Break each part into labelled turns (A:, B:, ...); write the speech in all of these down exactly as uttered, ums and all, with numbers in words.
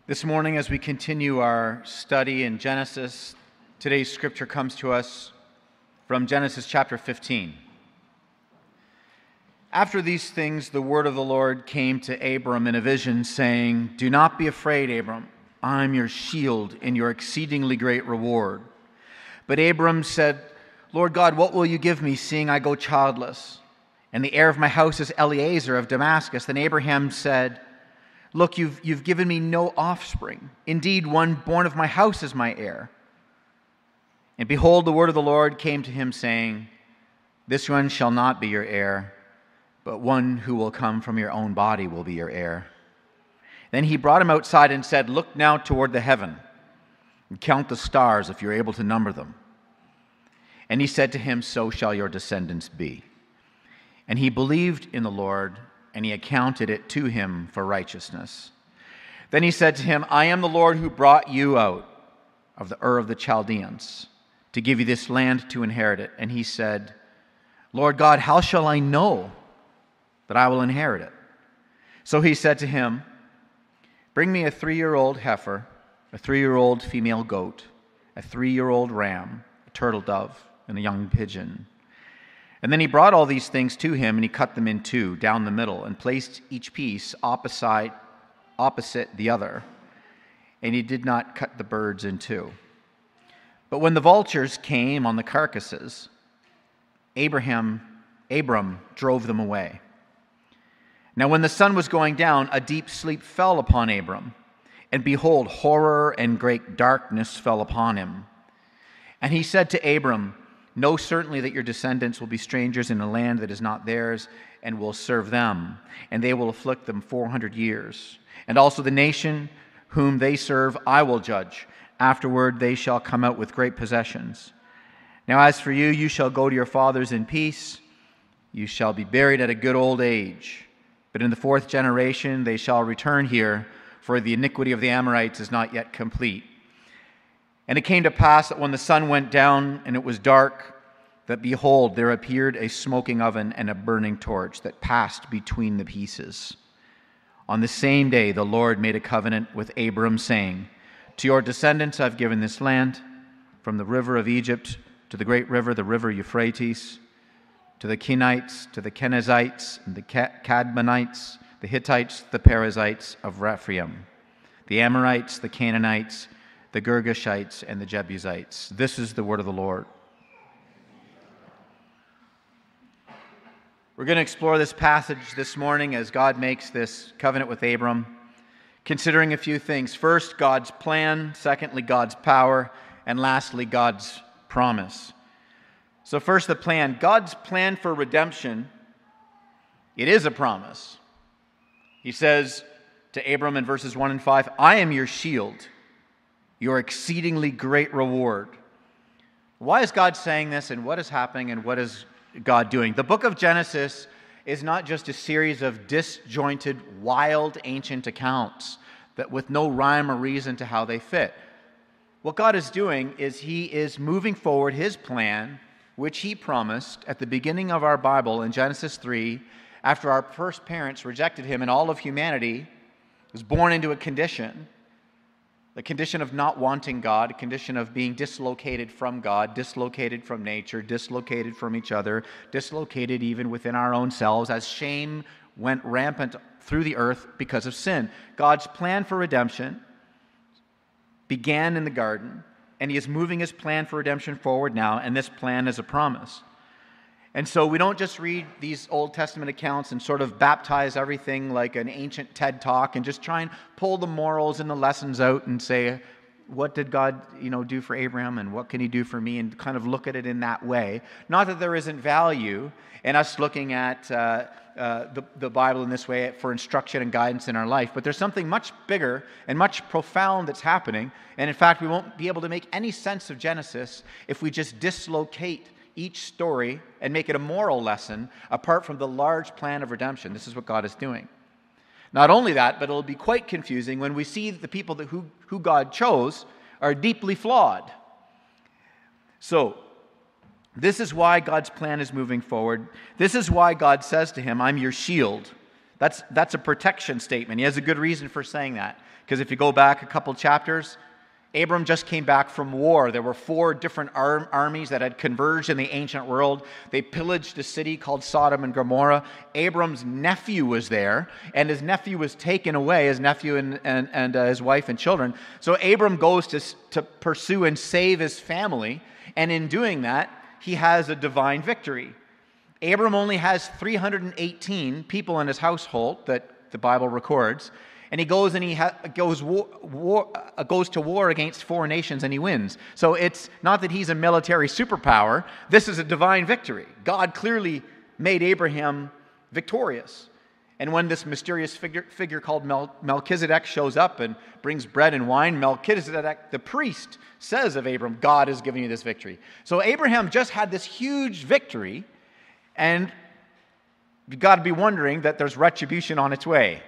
A: This morning, as we continue our study in Genesis, today's scripture comes to us from Genesis chapter fifteen. After these things, the word of the Lord came to Abram in a vision, saying, "Do not be afraid, Abram. I am your shield and your exceedingly great reward." But Abram said, "Lord God, what will you give me, seeing I go childless? And the heir of my house is Eliezer of Damascus." Then Abraham said, "Look, you've, you've given me no offspring. Indeed, one born of my house is my heir." And behold, the word of the Lord came to him, saying, "This one shall not be your heir, but one who will come from your own body will be your heir." Then he brought him outside and said, "Look now toward the heaven, and count the stars if you're able to number them." And he said to him, "So shall your descendants be." And he believed in the Lord, and he accounted it to him for righteousness. Then he said to him, "I am the Lord who brought you out of the Ur of the Chaldeans to give you this land to inherit it." And he said, "Lord God, how shall I know that I will inherit it?" So he said to him, "Bring me a three-year-old heifer, a three-year-old female goat, a three-year-old ram, a turtle dove, and a young pigeon." And then he brought all these things to him, and he cut them in two down the middle, and placed each piece opposite, opposite the other. And he did not cut the birds in two. But when the vultures came on the carcasses, Abraham, Abram drove them away. Now when the sun was going down, a deep sleep fell upon Abram, and behold, horror and great darkness fell upon him. And he said to Abram, "Know certainly that your descendants will be strangers in a land that is not theirs, and will serve them, and they will afflict them four hundred years. And also the nation whom they serve I will judge. Afterward they shall come out with great possessions. Now as for you, you shall go to your fathers in peace. You shall be buried at a good old age. But in the fourth generation they shall return here, for the iniquity of the Amorites is not yet complete." And it came to pass that when the sun went down and it was dark, that behold, there appeared a smoking oven and a burning torch that passed between the pieces. On the same day the Lord made a covenant with Abram, saying, "To your descendants I've given this land, from the river of Egypt to the great river, the river Euphrates, to the Kenites, to the Kenizzites, and the Cadmonites, the Hittites, the Perizzites of Rephaim, the Amorites, the Canaanites, the Girgashites, and the Jebusites." This is the word of the Lord. We're going to explore this passage this morning as God makes this covenant with Abram, considering a few things. First, God's plan. Secondly, God's power. And lastly, God's promise. So first, the plan. God's plan for redemption, it is a promise. He says to Abram in verses one and five, "I am your shield, your exceedingly great reward." Why is God saying this, and what is happening, and what is God doing? The book of Genesis is not just a series of disjointed, wild, ancient accounts that with no rhyme or reason to how they fit. What God is doing is he is moving forward his plan, which he promised at the beginning of our Bible in Genesis three, after our first parents rejected him and all of humanity was born into a condition, the condition of not wanting God, a condition of being dislocated from God, dislocated from nature, dislocated from each other, dislocated even within our own selves, as shame went rampant through the earth because of sin. God's plan for redemption began in the garden, and he is moving his plan for redemption forward now, and this plan is a promise. And so we don't just read these Old Testament accounts and sort of baptize everything like an ancient TED Talk and just try and pull the morals and the lessons out and say, what did God, you know, do for Abraham and what can he do for me, and kind of look at it in that way. Not that there isn't value in us looking at uh, uh, the, the Bible in this way for instruction and guidance in our life, but there's something much bigger and much profound that's happening. And in fact, we won't be able to make any sense of Genesis if we just dislocate each story and make it a moral lesson apart from the large plan of redemption. This is what God is doing. Not only that, but it'll be quite confusing when we see the people that who, who God chose are deeply flawed. So, this is why God's plan is moving forward. This is why God says to him, "I'm your shield." That's, that's a protection statement. He has a good reason for saying that. Because if you go back a couple chapters, Abram just came back from war. There were four different ar- armies that had converged in the ancient world. They pillaged a city called Sodom and Gomorrah. Abram's nephew was there, and his nephew was taken away, his nephew and, and, and uh, his wife and children. So Abram goes to, to pursue and save his family, and in doing that, he has a divine victory. Abram only has three hundred eighteen people in his household that the Bible records, and he goes and he ha- goes war, war, uh, goes to war against four nations and he wins. So it's not that he's a military superpower. This is a divine victory. God clearly made Abraham victorious. And when this mysterious figure, figure called Mel- Melchizedek shows up and brings bread and wine, Melchizedek, the priest, says of Abram, God is giving you this victory. So Abraham just had this huge victory, and you've got to be wondering that there's retribution on its way.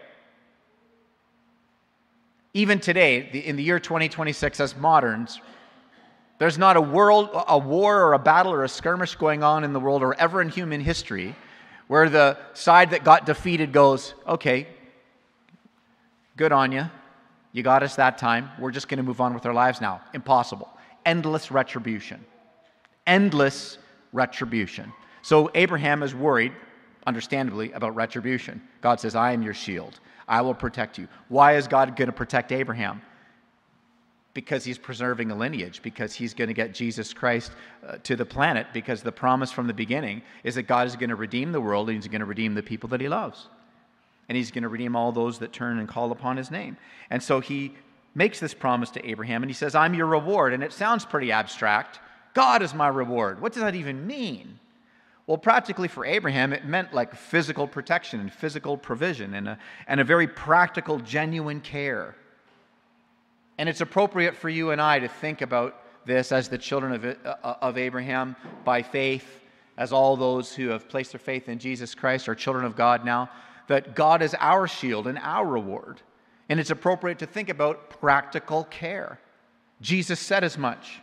A: Even today, in the year twenty twenty-six, as moderns, there's not a world, a war or a battle or a skirmish going on in the world or ever in human history where the side that got defeated goes, okay, good on you. You got us that time. We're just going to move on with our lives now. Impossible. Endless retribution. Endless retribution. So Abraham is worried, understandably, about retribution. God says, I am your shield. I will protect you. Why is God going to protect Abraham? Because he's preserving a lineage, because he's going to get Jesus Christ uh, to the planet, because the promise from the beginning is that God is going to redeem the world, and he's going to redeem the people that he loves. And he's going to redeem all those that turn and call upon his name. And so he makes this promise to Abraham, and he says, I'm your reward. And it sounds pretty abstract. God is my reward. What does that even mean? Well, practically for Abraham, it meant like physical protection and physical provision and a, and a very practical, genuine care. And it's appropriate for you and I to think about this as the children of, of Abraham by faith, as all those who have placed their faith in Jesus Christ are children of God now, that God is our shield and our reward. And it's appropriate to think about practical care. Jesus said as much.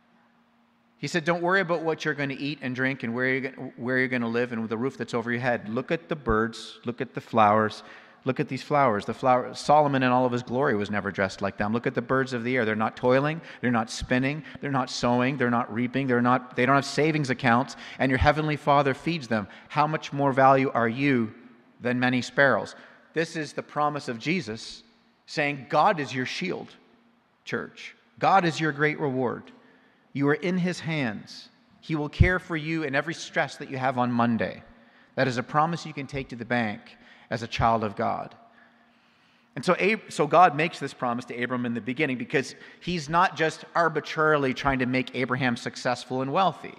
A: He said, don't worry about what you're going to eat and drink and where you're, where you're going to live and the roof that's over your head. Look at the birds. Look at the flowers. Look at these flowers. The flower, Solomon in all of his glory was never dressed like them. Look at the birds of the air. They're not toiling. They're not spinning. They're not sowing. They're not reaping. They're not, they don't have savings accounts. And your heavenly Father feeds them. How much more value are you than many sparrows? This is the promise of Jesus saying, God is your shield, church. God is your great reward. You are in his hands. He will care for you in every stress that you have on Monday. That is a promise you can take to the bank as a child of God. And so, so God makes this promise to Abram in the beginning because he's not just arbitrarily trying to make Abraham successful and wealthy.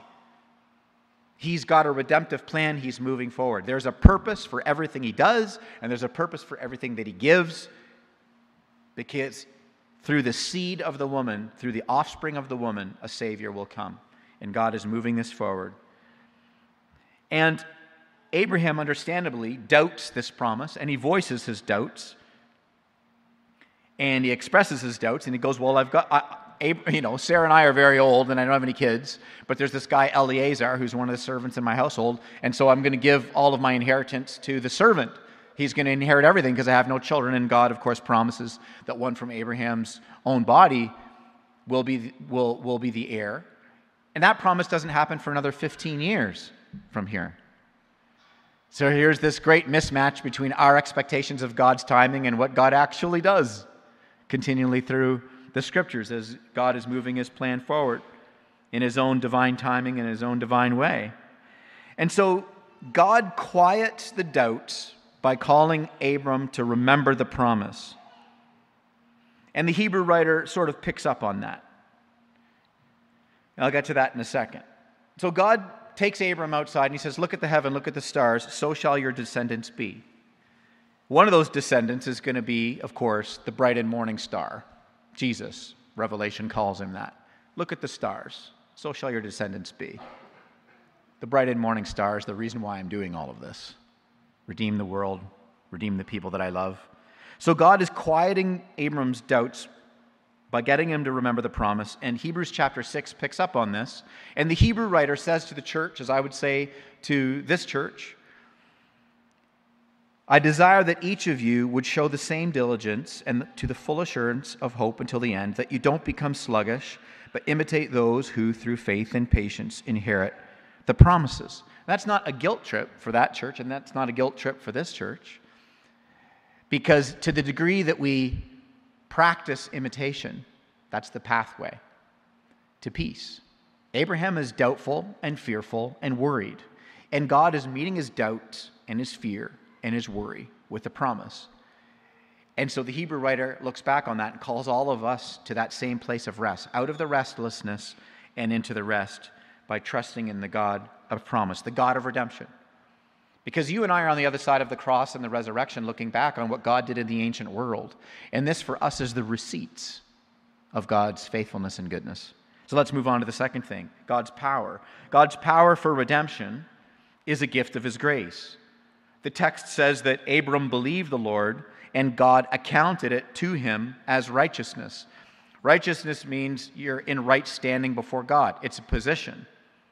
A: He's got a redemptive plan. He's moving forward. There's a purpose for everything he does, and there's a purpose for everything that he gives, because through the seed of the woman, through the offspring of the woman, a Savior will come. And God is moving this forward. And Abraham, understandably, doubts this promise, and he voices his doubts. And he expresses his doubts, and he goes, well, I've got, I, you know, Sarah and I are very old, and I don't have any kids, but there's this guy, Eliezer, who's one of the servants in my household, and so I'm going to give all of my inheritance to the servant. He's going to inherit everything because I have no children, and God, of course, promises that one from Abraham's own body will be, will, will be the heir. And that promise doesn't happen for another fifteen years from here. So here's this great mismatch between our expectations of God's timing and what God actually does continually through the Scriptures as God is moving his plan forward in his own divine timing and his own divine way. And so God quiets the doubts by calling Abram to remember the promise. And the Hebrew writer sort of picks up on that. I'll get to that in a second. So God takes Abram outside and he says, look at the heaven, look at the stars, so shall your descendants be. One of those descendants is going to be, of course, the bright and morning star. Jesus, Revelation calls him that. Look at the stars, so shall your descendants be. The bright and morning star is the reason why I'm doing all of this. Redeem the world, redeem the people that I love. So God is quieting Abram's doubts by getting him to remember the promise. And Hebrews chapter six picks up on this. And the Hebrew writer says to the church, as I would say to this church, I desire that each of you would show the same diligence and to the full assurance of hope until the end, that you don't become sluggish, but imitate those who, through faith and patience, inherit the promises. That's not a guilt trip for that church, and that's not a guilt trip for this church. Because to the degree that we practice imitation, that's the pathway to peace. Abraham is doubtful and fearful and worried, and God is meeting his doubt and his fear and his worry with a promise. And so the Hebrew writer looks back on that and calls all of us to that same place of rest, out of the restlessness and into the rest by trusting in the God of promise, the God of redemption. Because you and I are on the other side of the cross and the resurrection, looking back on what God did in the ancient world. And this for us is the receipts of God's faithfulness and goodness. So let's move on to the second thing, God's power. God's power for redemption is a gift of his grace. The text says that Abram believed the Lord, and God accounted it to him as righteousness. Righteousness means you're in right standing before God. It's a position.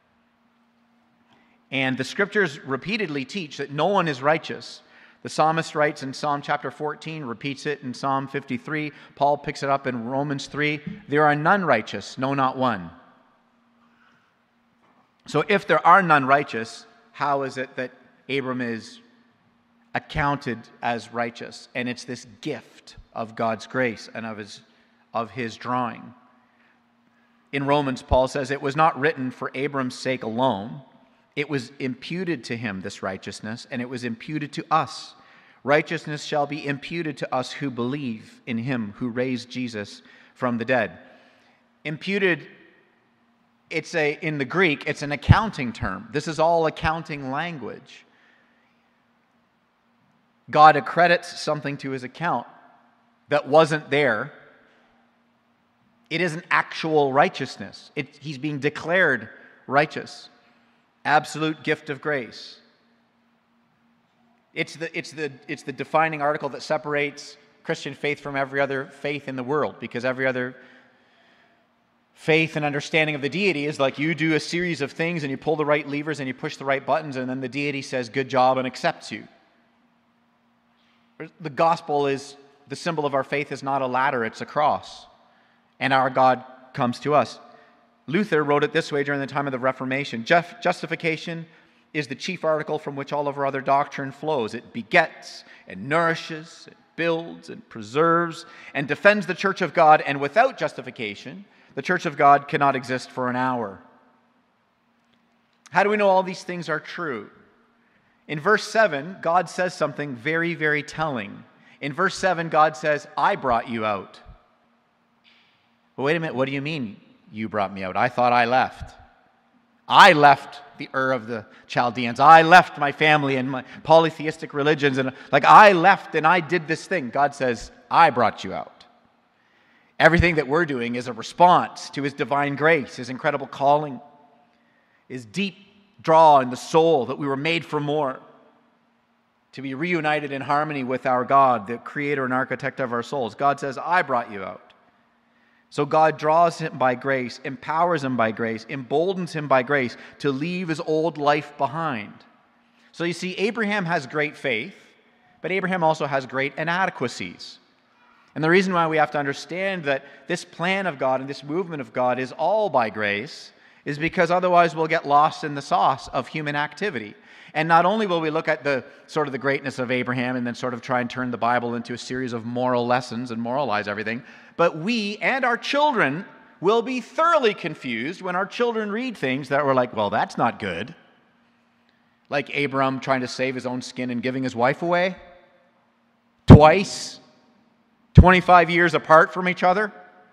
A: And the scriptures repeatedly teach that no one is righteous. The psalmist writes in Psalm chapter fourteen, repeats it in Psalm fifty-three. Paul picks it up in Romans three. There are none righteous, no, not one. So if there are none righteous, how is it that Abram is accounted as righteous? And it's this gift of God's grace and of his, of his drawing. In Romans, Paul says, it was not written for Abram's sake alone. It was imputed to him, this righteousness, and it was imputed to us. Righteousness shall be imputed to us who believe in him who raised Jesus from the dead. Imputed, it's a in the Greek, it's an accounting term. This is all accounting language. God accredits something to his account that wasn't there. It isn't actual righteousness. It, he's being declared righteous. Absolute gift of grace. It's the, it's, the, it's the defining article that separates Christian faith from every other faith in the world, because every other faith and understanding of the deity is like you do a series of things and you pull the right levers and you push the right buttons and then the deity says good job and accepts you. The gospel is, the symbol of our faith is not a ladder, it's a cross. And our God comes to us. Luther wrote it this way during the time of the Reformation. Justification is the chief article from which all of our other doctrine flows. It begets and nourishes, it builds and preserves and defends the church of God. And without justification, the church of God cannot exist for an hour. How do we know all these things are true? In verse seven, God says something very, very telling. In verse seven, God says, I brought you out. Well, wait a minute, what do you mean? You brought me out. I thought I left. I left the Ur of the Chaldeans. I left my family and my polytheistic religions. And like I left and I did this thing. God says, I brought you out. Everything that we're doing is a response to his divine grace, his incredible calling, his deep draw in the soul that we were made for more, to be reunited in harmony with our God, the creator and architect of our souls. God says, I brought you out. So God draws him by grace, empowers him by grace, emboldens him by grace to leave his old life behind. So you see, Abraham has great faith, but Abraham also has great inadequacies. And the reason why we have to understand that this plan of God and this movement of God is all by grace is because otherwise we'll get lost in the sauce of human activity. And not only will we look at the sort of the greatness of Abraham and then sort of try and turn the Bible into a series of moral lessons and moralize everything, but we and our children will be thoroughly confused when our children read things that were like, well, that's not good. Like Abram trying to save his own skin and giving his wife away twice, twenty-five years apart from each other.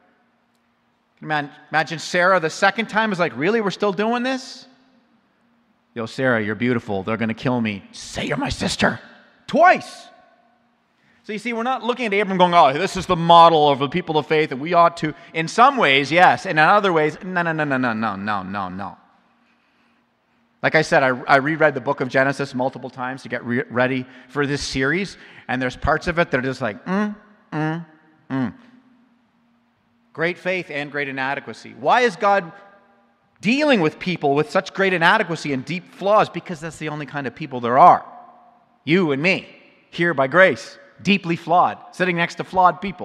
A: Imagine Sarah the second time is like, really, we're still doing this? Yo, Sarah, you're beautiful. They're going to kill me. Say you're my sister. Twice. So you see, we're not looking at Abram going, oh, this is the model of the people of faith, and we ought to, in some ways, yes, and in other ways, no, no, no, no, no, no, no, no, no. Like I said, I, I reread the book of Genesis multiple times to get re- ready for this series, and there's parts of it that are just like, mm, mm, mm. Great faith and great inadequacy. Why is God dealing with people with such great inadequacy and deep flaws? Because that's the only kind of people there are. You and me. here by grace, deeply flawed, sitting next to flawed people.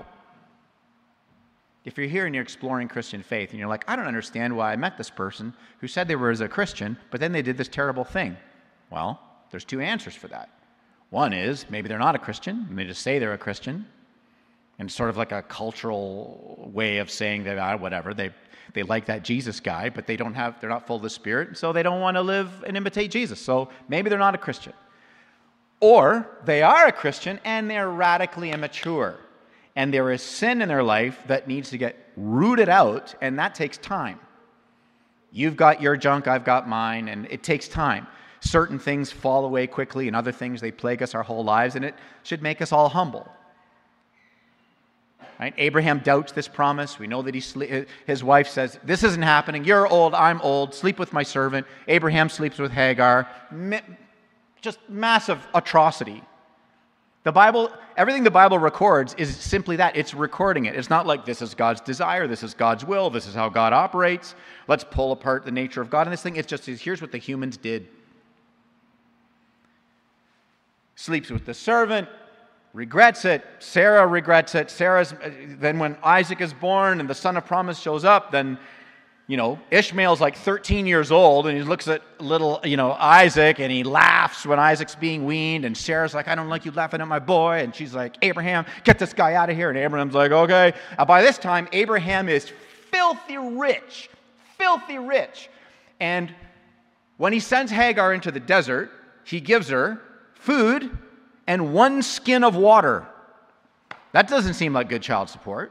A: If you're here and you're exploring Christian faith and you're like, I don't understand why I met this person who said they were as a Christian, but then they did this terrible thing. Well, there's two answers for that. One is maybe they're not a Christian, and they just say they're a Christian, and it's sort of like a cultural way of saying that, ah, whatever, they they like that Jesus guy, but they don't have, they're not full of the Spirit, so they don't want to live and imitate Jesus. So maybe they're not a Christian. Or they are a Christian and they're radically immature. And there is sin in their life that needs to get rooted out, and that takes time. You've got your junk, I've got mine, and it takes time. Certain things fall away quickly, and other things, they plague us our whole lives, and it should make us all humble. Right? Abraham doubts this promise. We know that he sle- his wife says, this isn't happening. You're old, I'm old. Sleep with my servant. Abraham sleeps with Hagar. Mi- just massive atrocity. The Bible, everything the Bible records is simply that. It's recording it. It's not like this is God's desire, this is God's will, this is how God operates. Let's pull apart the nature of God in this thing. It's just, here's what the humans did. Sleeps with the servant, regrets it. Sarah regrets it. Sarah's, then when Isaac is born and the son of promise shows up, then, you know, Ishmael's like thirteen years old, and he looks at little, you know, Isaac, and he laughs when Isaac's being weaned, and Sarah's like, I don't like you laughing at my boy, and she's like, Abraham, get this guy out of here, and Abraham's like, okay. Uh, by this time, Abraham is filthy rich, filthy rich, and when he sends Hagar into the desert, he gives her food and one skin of water. That doesn't seem like good child support.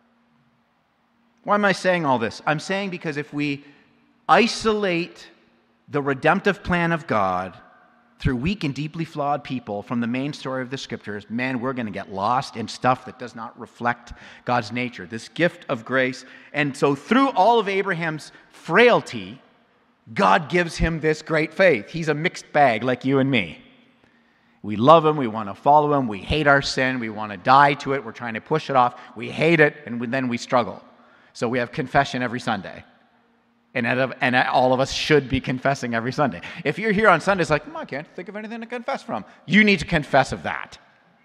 A: Why am I saying all this? I'm saying because if we isolate the redemptive plan of God through weak and deeply flawed people from the main story of the Scriptures, man, we're going to get lost in stuff that does not reflect God's nature, this gift of grace. And so through all of Abraham's frailty, God gives him this great faith. He's a mixed bag like you and me. We love him, we want to follow him, we hate our sin, we want to die to it, we're trying to push it off, we hate it, and then we struggle. So we have confession every Sunday. And, and all of us should be confessing every Sunday. If you're here on Sunday, it's like, hmm, I can't think of anything to confess from. You need to confess of that.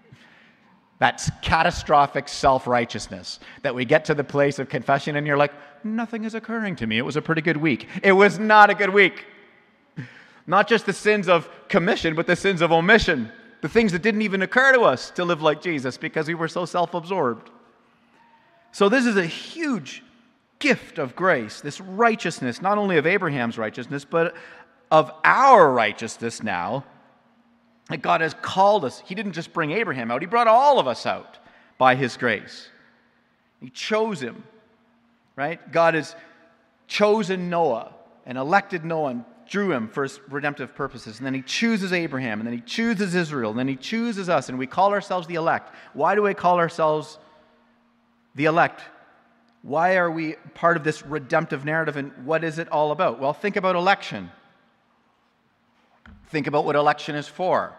A: That's catastrophic self-righteousness. That we get to the place of confession and you're like, nothing is occurring to me. It was a pretty good week. It was not a good week. Not just the sins of commission, but the sins of omission. The things that didn't even occur to us to live like Jesus because we were so self-absorbed. So this is a huge gift of grace, this righteousness, not only of Abraham's righteousness, but of our righteousness now, that God has called us. He didn't just bring Abraham out, he brought all of us out by his grace. He chose him, right? God has chosen Noah and elected Noah and drew him for his redemptive purposes. And then he chooses Abraham, and then he chooses Israel, and then he chooses us, and we call ourselves the elect. Why do we call ourselves the elect? Why are we part of this redemptive narrative, and what is it all about? Well, think about election. Think about what election is for.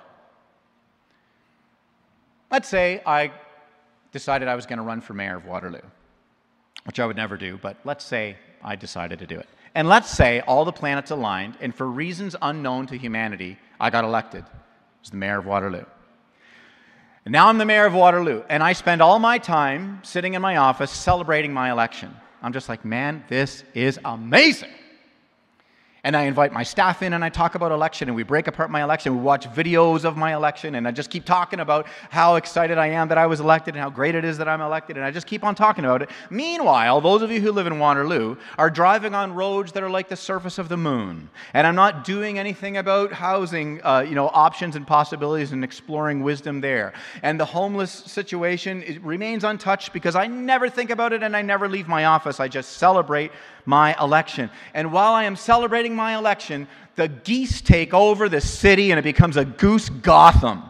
A: Let's say I decided I was going to run for mayor of Waterloo, which I would never do, but let's say I decided to do it. And let's say all the planets aligned, and for reasons unknown to humanity, I got elected as the mayor of Waterloo. And now I'm the mayor of Waterloo, and I spend all my time sitting in my office celebrating my election. I'm just like, man, this is amazing. And I invite my staff in and I talk about election, and we break apart my election. We watch videos of my election, and I just keep talking about how excited I am that I was elected and how great it is that I'm elected, and I just keep on talking about it. Meanwhile, those of you who live in Waterloo are driving on roads that are like the surface of the moon, and I'm not doing anything about housing, uh, you know, options and possibilities and exploring wisdom there. And the homeless situation, it remains untouched because I never think about it and I never leave my office. I just celebrate my election. And while I am celebrating my election, the geese take over the city and it becomes a goose Gotham.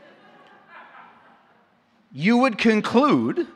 A: You would conclude,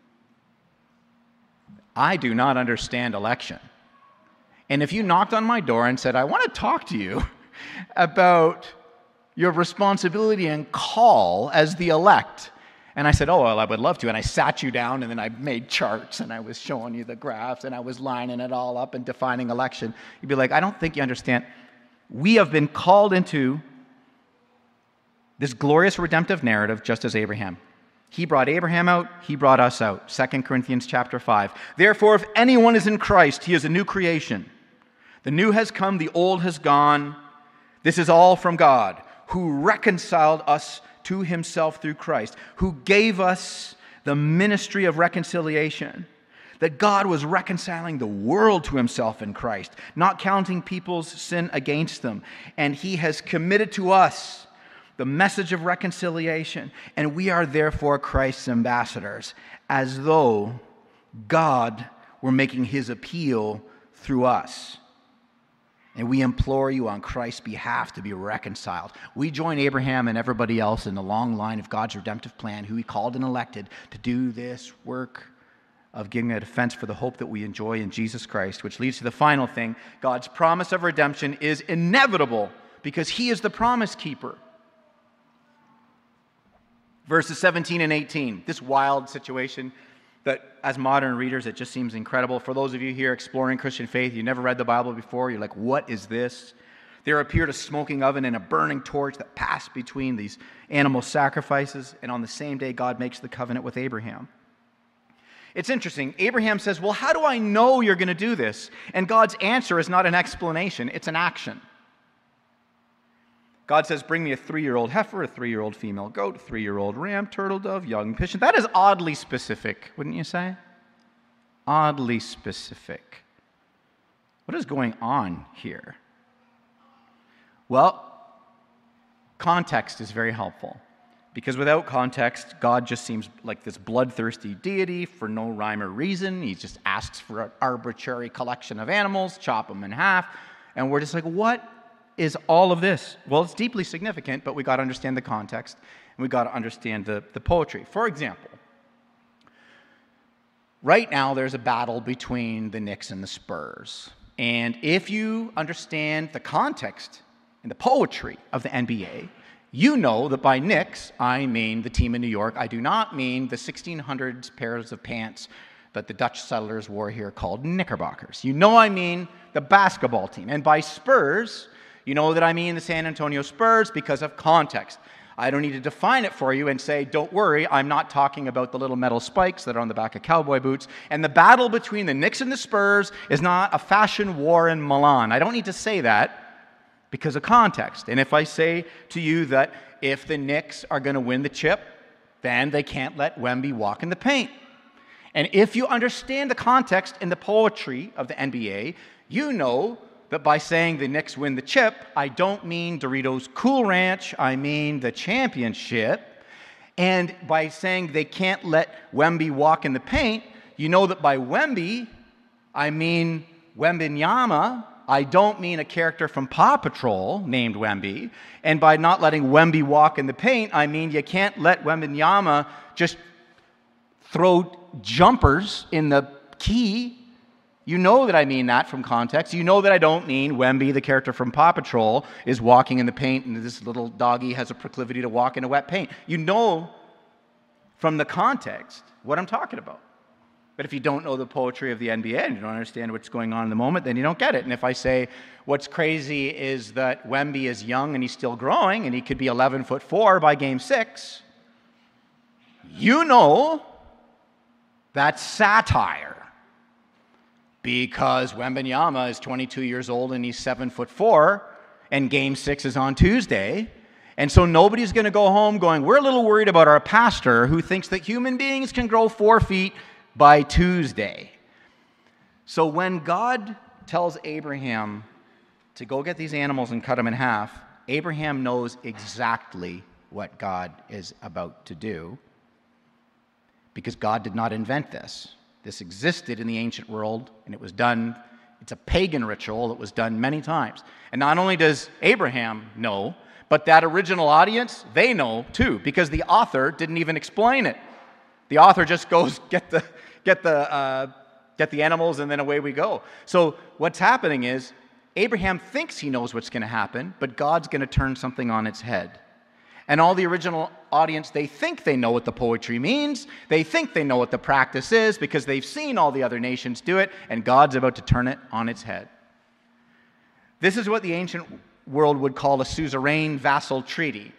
A: I do not understand election. And if you knocked on my door and said, I want to talk to you about your responsibility and call as the elect, and I said, oh, well, I would love to. And I sat you down, and then I made charts, and I was showing you the graphs, and I was lining it all up and defining election. You'd be like, I don't think you understand. We have been called into This glorious redemptive narrative, just as Abraham. He brought Abraham out, he brought us out. Second Corinthians chapter five. Therefore, if anyone is in Christ, he is a new creation. The new has come, the old has gone. This is all from God, who reconciled us to himself through Christ, who gave us the ministry of reconciliation. That God was reconciling the world to himself in Christ, not counting people's sin against them. And he has committed to us the message of reconciliation. And we are therefore Christ's ambassadors, as though God were making his appeal through us. And we implore you on Christ's behalf to be reconciled. We join Abraham and everybody else in the long line of God's redemptive plan, who he called and elected to do this work of giving a defense for the hope that we enjoy in Jesus Christ, which leads to the final thing. God's promise of redemption is inevitable because he is the promise keeper. Verses seventeen and eighteen, this wild situation that as modern readers, it just seems incredible. For those of you here exploring Christian faith, you never read the Bible before, you're like, what is this? There appeared a smoking oven and a burning torch that passed between these animal sacrifices, and on the same day, God makes the covenant with Abraham. It's interesting. Abraham says, well, how do I know you're going to do this? And God's answer is not an explanation, it's an action. God says, bring me a three-year-old heifer, a three-year-old female goat, a three-year-old ram, turtle dove, young pigeon. That is oddly specific, wouldn't you say? Oddly specific. What is going on here? Well, context is very helpful. Because without context, God just seems like this bloodthirsty deity for no rhyme or reason. He just asks for an arbitrary collection of animals, chop them in half, and we're just like, what is all of this? Well, it's deeply significant, but we got to understand the context, and we got to understand the, the poetry. For example, right now there's a battle between the Knicks and the Spurs. And if you understand the context and the poetry of the N B A, you know that by Knicks, I mean the team in New York. I do not mean the sixteen hundreds pairs of pants that the Dutch settlers wore here called knickerbockers. You know I mean the basketball team. And by Spurs, you know that I mean the San Antonio Spurs because of context. I don't need to define it for you and say, don't worry, I'm not talking about the little metal spikes that are on the back of cowboy boots. And the battle between the Knicks and the Spurs is not a fashion war in Milan. I don't need to say that because of context. And if I say to you that if the Knicks are going to win the chip, then they can't let Wemby walk in the paint. And if you understand the context and the poetry of the N B A, you know that by saying the Knicks win the chip, I don't mean Doritos Cool Ranch, I mean the championship. And by saying they can't let Wemby walk in the paint, you know that by Wemby, I mean Wembenyama. I don't mean a character from Paw Patrol named Wemby. And by not letting Wemby walk in the paint, I mean you can't let Wembenyama just throw jumpers in the key. You know that I mean that from context. You know that I don't mean Wemby, the character from Paw Patrol, is walking in the paint and this little doggy has a proclivity to walk in a wet paint. You know from the context what I'm talking about. But if you don't know the poetry of the N B A and you don't understand what's going on in the moment, then you don't get it. And if I say what's crazy is that Wemby is young and he's still growing and he could be eleven foot four by game six, you know that's satire. Because Wembenyama is twenty-two years old and he's seven foot four and game six is on Tuesday. And so nobody's going to go home going, we're a little worried about our pastor who thinks that human beings can grow four feet by Tuesday. So when God tells Abraham to go get these animals and cut them in half, Abraham knows exactly what God is about to do because God did not invent this. This existed in the ancient world, and it was done, it's a pagan ritual that was done many times. And not only does Abraham know, but that original audience, they know too, because the author didn't even explain it. The author just goes, get the, get the, uh, get the animals, and then away we go. So what's happening is, Abraham thinks he knows what's going to happen, but God's going to turn something on its head. And all the original audience, they think they know what the poetry means. They think they know what the practice is because they've seen all the other nations do it, and God's about to turn it on its head. This is what the ancient world would call a suzerain vassal treaty.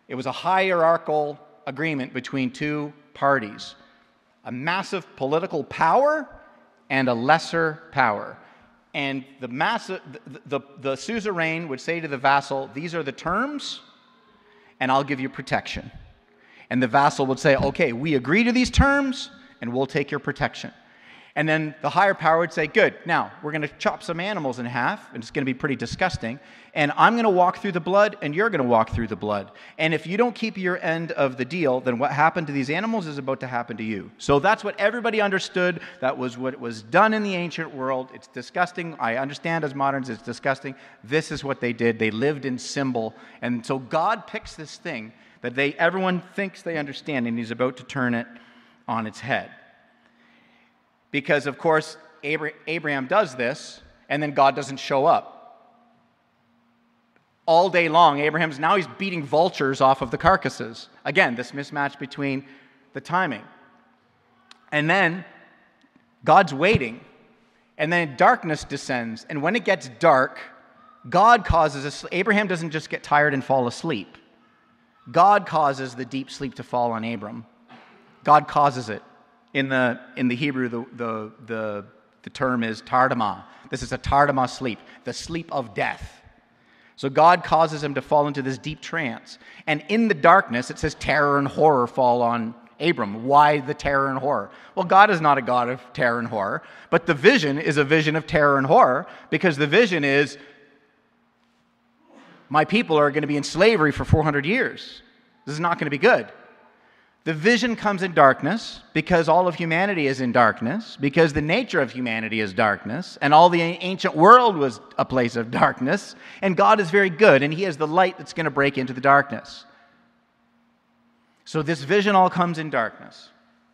B: It was a hierarchical agreement between two parties, a massive political power and a lesser power. And the, massive, the, the, the suzerain would say to the vassal, these are the terms, and I'll give you protection. And the vassal would say, okay, we agree to these terms, and we'll take your protection. And then the higher power would say, good, now we're going to chop some animals in half, and it's going to be pretty disgusting, and I'm going to walk through the blood, and you're going to walk through the blood. And if you don't keep your end of the deal, then what happened to these animals is about to happen to you. So that's what everybody understood. That was what was done in the ancient world. It's disgusting. I understand as moderns it's disgusting. This is what they did. They lived in symbol. And so God picks this thing that they everyone thinks they understand, and he's about to turn it on its head. Because, of course, Abraham does this, and then God doesn't show up. All day long, Abraham's now he's beating vultures off of the carcasses. Again, this mismatch between the timing. And then God's waiting, and then darkness descends. And when it gets dark, God causes us, Abraham doesn't just get tired and fall asleep. God causes the deep sleep to fall on Abram. God causes it. In the, in the Hebrew, the, the, the, the term is tardama. This is a tardama sleep, the sleep of death. So God causes him to fall into this deep trance. And in the darkness, it says terror and horror fall on Abram. Why the terror and horror? Well, God is not a God of terror and horror, but the vision is a vision of terror and horror, because the vision is, my people are going to be in slavery for four hundred years. This is not going to be good. The vision comes in darkness because all of humanity is in darkness, because the nature of humanity is darkness, and all the ancient world was a place of darkness, and God is very good, and he has the light that's going to break into the darkness. So this vision all comes in darkness.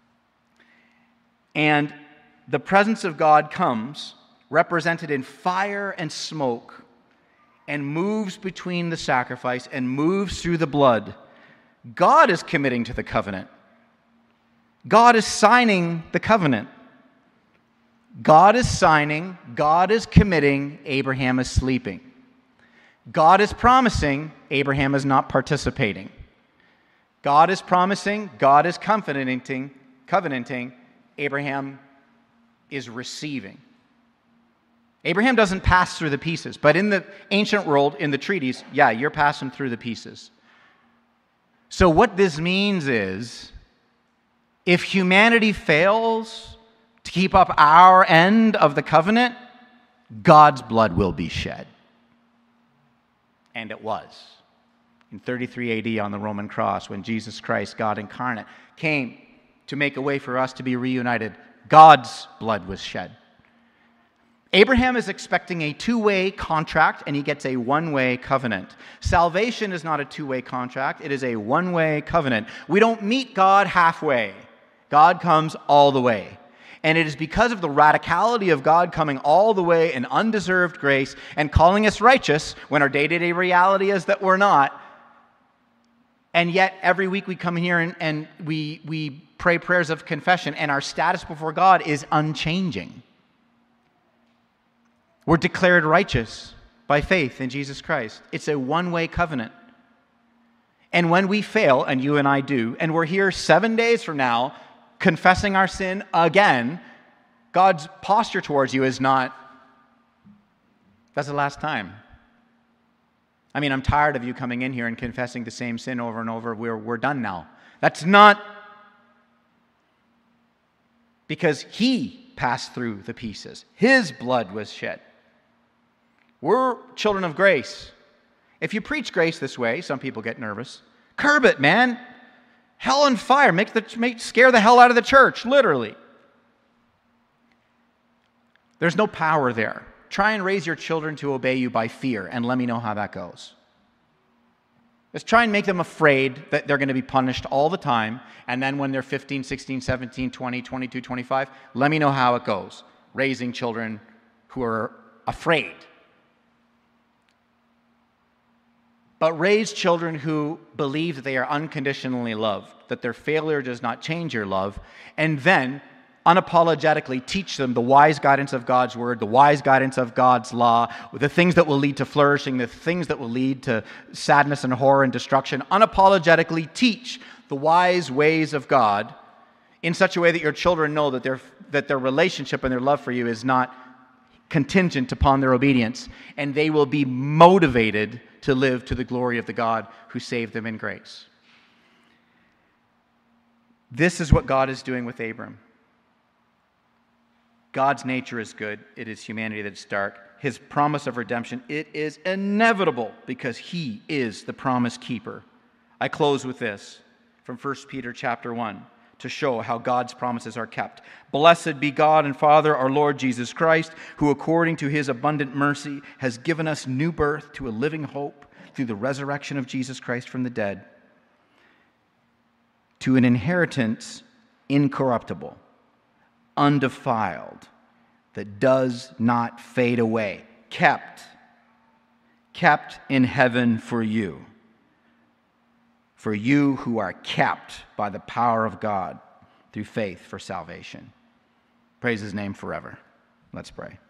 B: And the presence of God comes represented in fire and smoke, and moves between the sacrifice and moves through the blood. God is committing to the covenant. God is signing the covenant. God is signing, God is committing, Abraham is sleeping. God is promising, Abraham is not participating. God is promising, God is covenanting, covenanting, Abraham is receiving. Abraham doesn't pass through the pieces, but in the ancient world, in the treaties, yeah, you're passing through the pieces. So what this means is, if humanity fails to keep up our end of the covenant, God's blood will be shed. And it was. In thirty-three A D on the Roman cross, when Jesus Christ, God incarnate, came to make a way for us to be reunited, God's blood was shed. Abraham is expecting a two-way contract, and he gets a one-way covenant. Salvation is not a two-way contract. It is a one-way covenant. We don't meet God halfway. God comes all the way. And it is because of the radicality of God coming all the way in undeserved grace and calling us righteous when our day-to-day reality is that we're not. And yet, every week we come here and, and we, we pray prayers of confession, and our status before God is unchanging. We're declared righteous by faith in Jesus Christ. It's a one-way covenant. And when we fail, and you and I do, and we're here seven days from now confessing our sin again, God's posture towards you is not, that's the last time. I mean, I'm tired of you coming in here and confessing the same sin over and over. We're, we're done now. That's not, because he passed through the pieces. His blood was shed. We're children of grace. If you preach grace this way, some people get nervous. Curb it, man. Hell and fire. Make the, make, scare the hell out of the church, literally. There's no power there. Try and raise your children to obey you by fear, and let me know how that goes. Let's try and make them afraid that they're going to be punished all the time, and then when they're fifteen, sixteen, seventeen, twenty, twenty-two, twenty-five, let me know how it goes. Raising children who are afraid. But raise children who believe that they are unconditionally loved, that their failure does not change your love, and then unapologetically teach them the wise guidance of God's word, the wise guidance of God's law, the things that will lead to flourishing, the things that will lead to sadness and horror and destruction. Unapologetically teach the wise ways of God in such a way that your children know that their, that their relationship and their love for you is not contingent upon their obedience, and they will be motivated to live to the glory of the God who saved them in grace. This is what God is doing with Abram. God's nature is good. It is humanity that's dark. His promise of redemption, it is inevitable because he is the promise keeper. I close with this from First Peter chapter one to show how God's promises are kept. Blessed be God and Father, our Lord Jesus Christ, who according to his abundant mercy has given us new birth to a living hope through the resurrection of Jesus Christ from the dead, to an inheritance incorruptible, undefiled, that does not fade away, kept, kept in heaven for you, for you who are kept by the power of God through faith for salvation. Praise his name forever. Let's pray.